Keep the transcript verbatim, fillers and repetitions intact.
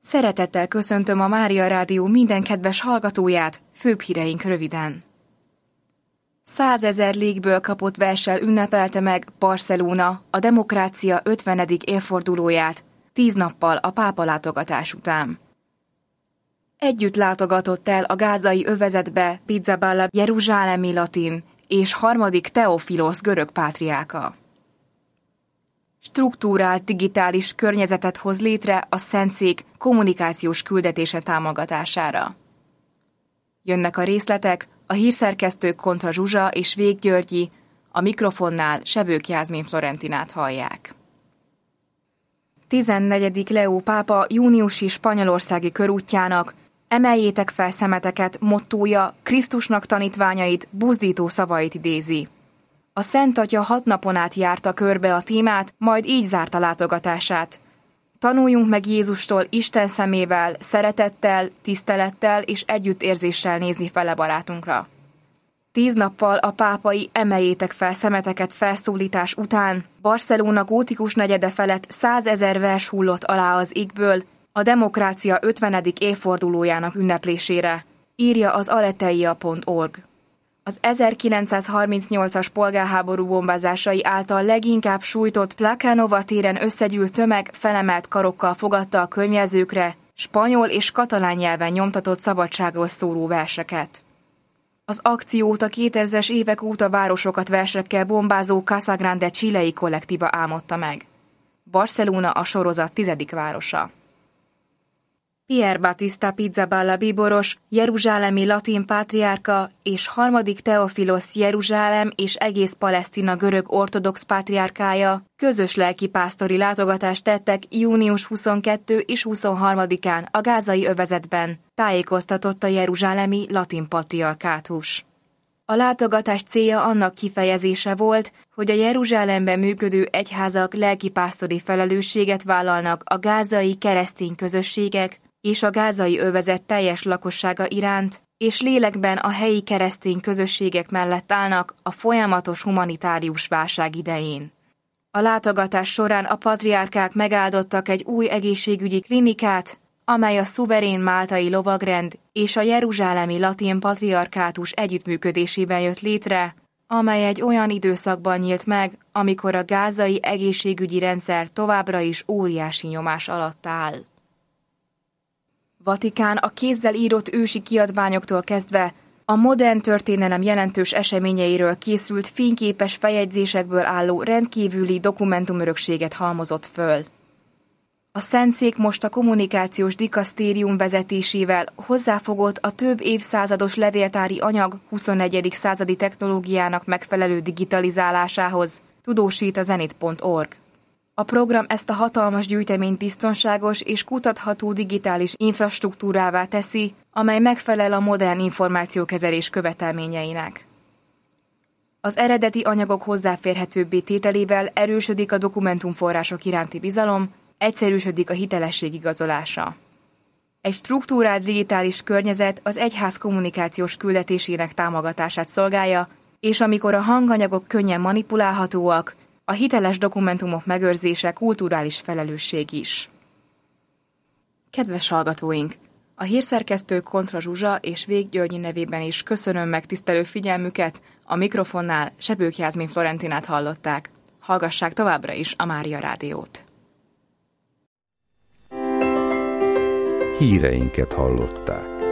Szeretettel köszöntöm a Mária Rádió minden kedves hallgatóját, főbb híreink röviden. Százezer légből kapott verssel ünnepelte meg Barcelona a demokrácia ötvenedik évfordulóját, tíz nappal a pápa látogatás után. Együtt látogatott el a gázai övezetbe Pizzaballa jeruzsálemi latin és harmadik Teofilosz görög pátriárka. Struktúrált digitális környezetet hoz létre a Szentszék kommunikációs küldetése támogatására. Jönnek a részletek, a hírszerkesztők Kontra Zsuzsa és Vég Györgyi, a mikrofonnál Sebők Jászmin Florentinát hallják. tizennegyedik Leó pápa júniusi spanyolországi körútjának "Emeljétek fel szemeteket" mottója Krisztusnak tanítványait, buzdító szavait idézi. A Szent Atya hat napon át járta körbe a témát, majd így zárta látogatását. Tanuljunk meg Jézustól Isten szemével, szeretettel, tisztelettel és együttérzéssel nézni fele barátunkra. Tíz nappal a pápai "Emeljétek fel szemeteket" felszólítás után Barcelona gótikus negyede felett százezer vers hullott alá az égből a demokrácia ötvenedik évfordulójának ünneplésére, írja az aleteia pont org. Az ezerkilencszázharmincnyolcas polgárháború bombázásai által leginkább sújtott Plakánova téren összegyűlt tömeg felemelt karokkal fogadta a könyvjelzőkre spanyol és katalán nyelven nyomtatott szabadságról szóló verseket. Az akciót a kétezres évek óta városokat versekkel bombázó Casa Grande chilei kollektíva álmodta meg. Barcelona a sorozat tizedik városa. Pier Battista Pizzaballa bíboros, jeruzsálemi latin pátriárka és harmadik Teofilosz Jeruzsálem és egész Palesztina görög ortodox pátriárkája közös lelkipásztori látogatást tettek június huszonkettedikén és huszonharmadikán a gázai övezetben, tájékoztatott a jeruzsálemi latin patriarkátus. A látogatás célja annak kifejezése volt, hogy a Jeruzsálemben működő egyházak lelkipásztori felelősséget vállalnak a gázai keresztény közösségek és a gázai övezet teljes lakossága iránt, és lélekben a helyi keresztény közösségek mellett állnak a folyamatos humanitárius válság idején. A látogatás során a patriárkák megáldottak egy új egészségügyi klinikát, amely a szuverén máltai lovagrend és a jeruzsálemi latin patriarkátus együttműködésében jött létre, amely egy olyan időszakban nyílt meg, amikor a gázai egészségügyi rendszer továbbra is óriási nyomás alatt áll. Vatikán a kézzel írott ősi kiadványoktól kezdve a modern történelem jelentős eseményeiről készült fényképes feljegyzésekből álló rendkívüli dokumentumörökséget halmozott föl. A Szentszék most a kommunikációs dikasztérium vezetésével hozzáfogott a több évszázados levéltári anyag huszonegyedik századi technológiának megfelelő digitalizálásához, tudósít a zenit pont org. A program ezt a hatalmas gyűjteményt biztonságos és kutatható digitális infrastruktúrává teszi, amely megfelel a modern információkezelés követelményeinek. Az eredeti anyagok hozzáférhetőbbé tételével erősödik a dokumentumforrások iránti bizalom, egyszerűsödik a hitelesség igazolása. Egy struktúrált digitális környezet az egyház kommunikációs küldetésének támogatását szolgálja, és amikor a hanganyagok könnyen manipulálhatóak, a hiteles dokumentumok megőrzése kulturális felelősség is. Kedves hallgatóink! A hírszerkesztő Kontra Zsuzsa és Vég Györgyi nevében is köszönöm megtisztelő figyelmüket, a mikrofonnál Sebők Jászmin Florentinát hallották. Hallgassák továbbra is a Mária Rádiót. Híreinket hallották.